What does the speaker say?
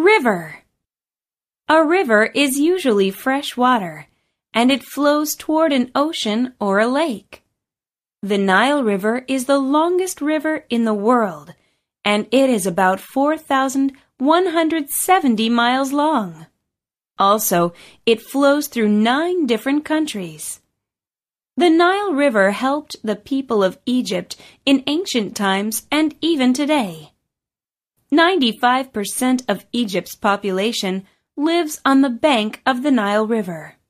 River. A river is usually fresh water, and it flows toward an ocean or a lake. The Nile River is the longest river in the world, and it is about 4,170 miles long. Also, it flows through 9 different countries. The Nile River helped the people of Egypt in ancient times and even today. 95% of Egypt's population lives on the bank of the Nile River.